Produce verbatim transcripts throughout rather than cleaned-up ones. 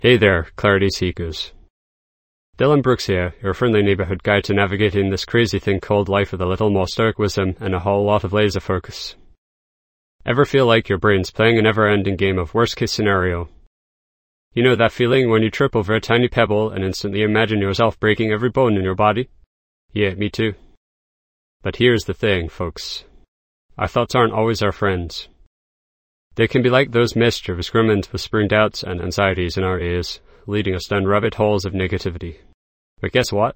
Hey there, Clarity Seekers. Dylan Brooks here, your friendly neighborhood guide to navigating this crazy thing called life with a little more stoic wisdom and a whole lot of laser focus. Ever feel like your brain's playing a never-ending game of worst-case scenario? You know that feeling when you trip over a tiny pebble and instantly imagine yourself breaking every bone in your body? Yeah, me too. But here's the thing, folks. Our thoughts aren't always our friends. They can be like those mischievous gremlins whispering doubts and anxieties in our ears, leading us down rabbit holes of negativity. But guess what?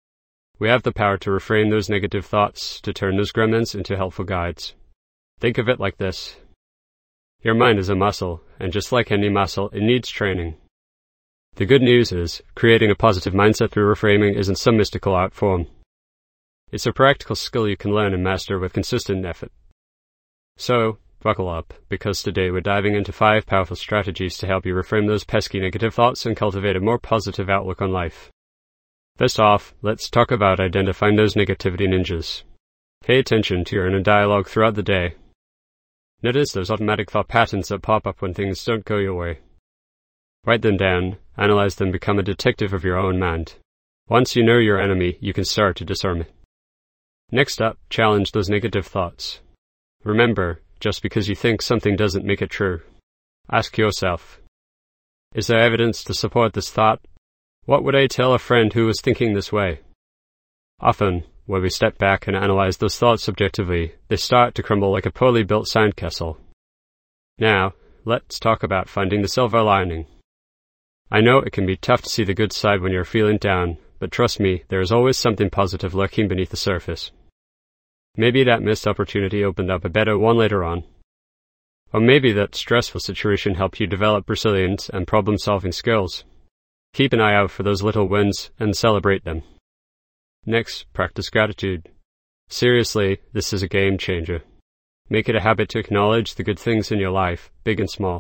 We have the power to reframe those negative thoughts, to turn those gremlins into helpful guides. Think of it like this. Your mind is a muscle, and just like any muscle, it needs training. The good news is, creating a positive mindset through reframing isn't some mystical art form. It's a practical skill you can learn and master with consistent effort. So, buckle up, because today we're diving into five powerful strategies to help you reframe those pesky negative thoughts and cultivate a more positive outlook on life. First off, let's talk about identifying those negativity ninjas. Pay attention to your inner dialogue throughout the day. Notice those automatic thought patterns that pop up when things don't go your way. Write them down, analyze them, become a detective of your own mind. Once you know your enemy, you can start to disarm it. Next up, challenge those negative thoughts. Remember, just because you think something doesn't make it true. Ask yourself, is there evidence to support this thought? What would I tell a friend who was thinking this way? Often, when we step back and analyze those thoughts objectively, they start to crumble like a poorly built sandcastle. Now, let's talk about finding the silver lining. I know it can be tough to see the good side when you're feeling down, but trust me, there is always something positive lurking beneath the surface. Maybe that missed opportunity opened up a better one later on. Or maybe that stressful situation helped you develop resilience and problem-solving skills. Keep an eye out for those little wins and celebrate them. Next, practice gratitude. Seriously, this is a game changer. Make it a habit to acknowledge the good things in your life, big and small.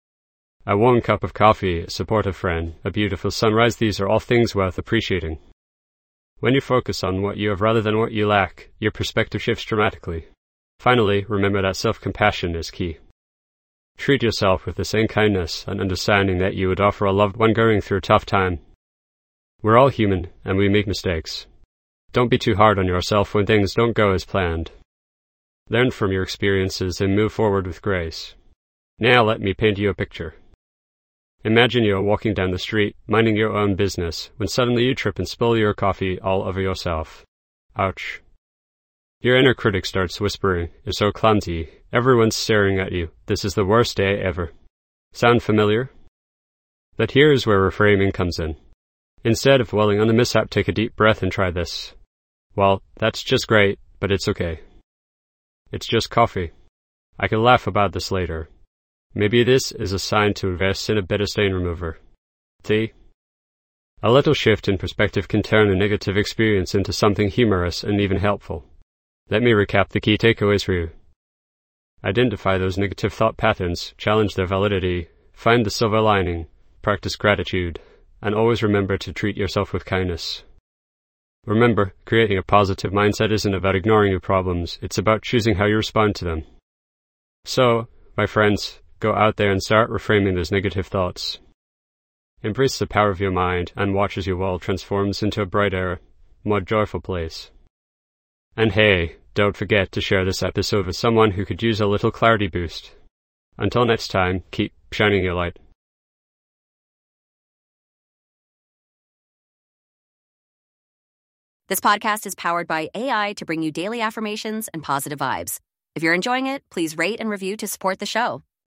A warm cup of coffee, a supportive friend, a beautiful sunrise, these are all things worth appreciating. When you focus on what you have rather than what you lack, your perspective shifts dramatically. Finally, remember that self-compassion is key. Treat yourself with the same kindness and understanding that you would offer a loved one going through a tough time. We're all human, and we make mistakes. Don't be too hard on yourself when things don't go as planned. Learn from your experiences and move forward with grace. Now let me paint you a picture. Imagine you are walking down the street, minding your own business, when suddenly you trip and spill your coffee all over yourself. Ouch. Your inner critic starts whispering, "You're so clumsy. Everyone's staring at you. This is the worst day ever." Sound familiar? But here's where reframing comes in. Instead of dwelling on the mishap, take a deep breath and try this. Well, that's just great, but it's okay. It's just coffee. I can laugh about this later. Maybe this is a sign to invest in a better stain remover. See? A little shift in perspective can turn a negative experience into something humorous and even helpful. Let me recap the key takeaways for you. Identify those negative thought patterns, challenge their validity, find the silver lining, practice gratitude, and always remember to treat yourself with kindness. Remember, creating a positive mindset isn't about ignoring your problems, it's about choosing how you respond to them. So, my friends, go out there and start reframing those negative thoughts. Embrace the power of your mind and watch as your world transforms into a brighter, more joyful place. And hey, don't forget to share this episode with someone who could use a little clarity boost. Until next time, keep shining your light. This podcast is powered by A I to bring you daily affirmations and positive vibes. If you're enjoying it, please rate and review to support the show.